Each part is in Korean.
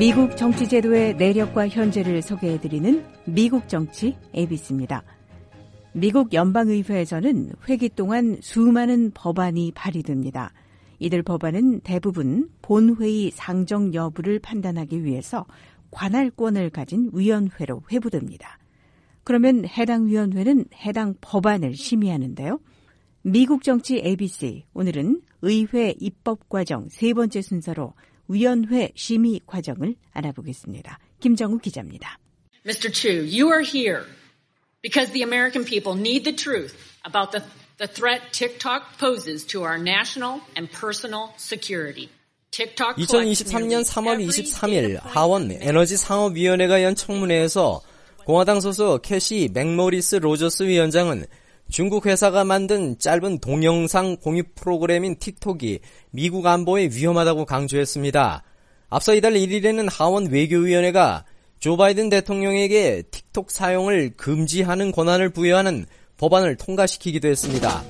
미국 정치제도의 내력과 현재를 소개해드리는 미국 정치 ABC입니다. 미국 연방의회에서는 회기 동안 수많은 법안이 발의됩니다. 이들 법안은 대부분 본회의 상정 여부를 판단하기 위해서 관할권을 가진 위원회로 회부됩니다. 그러면 해당 위원회는 해당 법안을 심의하는데요. 미국 정치 ABC, 오늘은 의회 입법 과정 세 번째 순서로 위원회 심의 과정을 알아보겠습니다. 김정우 기자입니다. Mr. Chu, you are here because the American people need the truth about the threat TikTok poses to our national and personal security. 2023년 3월 23일 하원 에너지 상업위원회가 연 청문회에서 공화당 소속 캐시 맥모리스 로저스 위원장은 중국 회사가 만든 짧은 동영상 공유 프로그램인 틱톡이 미국 안보에 위험하다고 강조했습니다. 앞서 이달 1일에는 하원 외교위원회가 조 바이든 대통령에게 틱톡 사용을 금지하는 권한을 부여하는 법안을 통과시키기도 했습니다.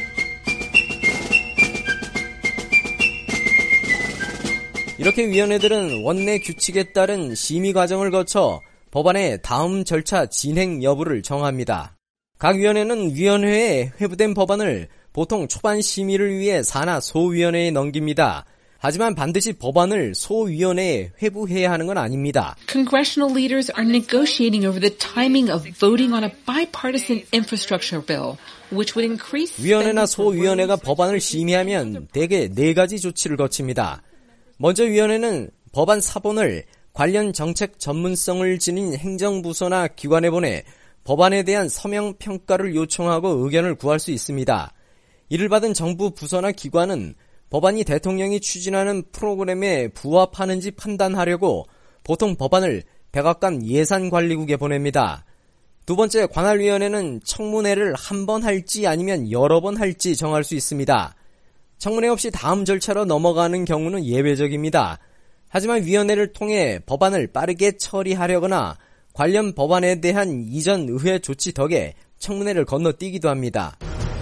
이렇게 위원회들은 원내 규칙에 따른 심의 과정을 거쳐 법안의 다음 절차 진행 여부를 정합니다. 각 위원회는 위원회에 회부된 법안을 보통 초반 심의를 위해 산하 소위원회에 넘깁니다. 하지만 반드시 법안을 소위원회에 회부해야 하는 건 아닙니다. Congressional leaders are negotiating over the timing of voting on a bipartisan infrastructure bill, which would increase 위원회나 소위원회가 법안을 심의하면 대개 4가지 조치를 거칩니다. 먼저 위원회는 법안 사본을 관련 정책 전문성을 지닌 행정부서나 기관에 보내 법안에 대한 서명 평가를 요청하고 의견을 구할 수 있습니다. 이를 받은 정부 부서나 기관은 법안이 대통령이 추진하는 프로그램에 부합하는지 판단하려고 보통 법안을 백악관 예산관리국에 보냅니다. 두 번째, 관할위원회는 청문회를 한 번 할지 아니면 여러 번 할지 정할 수 있습니다. 청문회 없이 다음 절차로 넘어가는 경우는 예외적입니다. 하지만 위원회를 통해 법안을 빠르게 처리하려거나 관련 법안에 대한 이전 의회 조치 덕에 청문회를 건너뛰기도 합니다.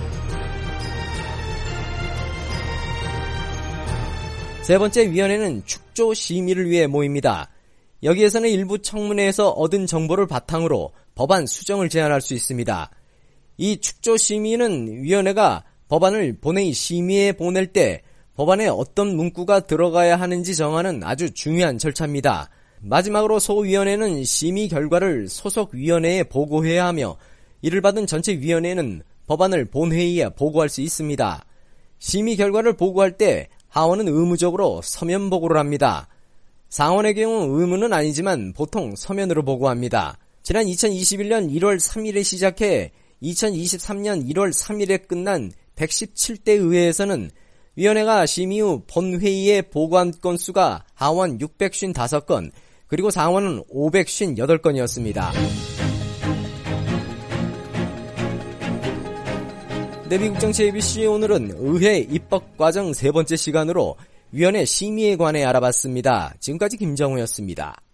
세 번째, 위원회는 축조 심의를 위해 모입니다. 여기에서는 일부 청문회에서 얻은 정보를 바탕으로 법안 수정을 제안할 수 있습니다. 이 축조 심의는 위원회가 법안을 본회의 심의에 보낼 때 법안에 어떤 문구가 들어가야 하는지 정하는 아주 중요한 절차입니다. 마지막으로 소위원회는 심의 결과를 소속위원회에 보고해야 하며 이를 받은 전체 위원회는 법안을 본회의에 보고할 수 있습니다. 심의 결과를 보고할 때 하원은 의무적으로 서면 보고를 합니다. 상원의 경우 의무는 아니지만 보통 서면으로 보고합니다. 지난 2021년 1월 3일에 시작해 2023년 1월 3일에 끝난 117대 의회에서는 위원회가 심의 후 본회의에 보고한 건수가 하원 655건, 그리고 상원은 558건이었습니다. 네, 미국 정치 ABC 오늘은 의회 입법 과정 세 번째 시간으로 위원회 심의에 관해 알아봤습니다. 지금까지 김정우였습니다.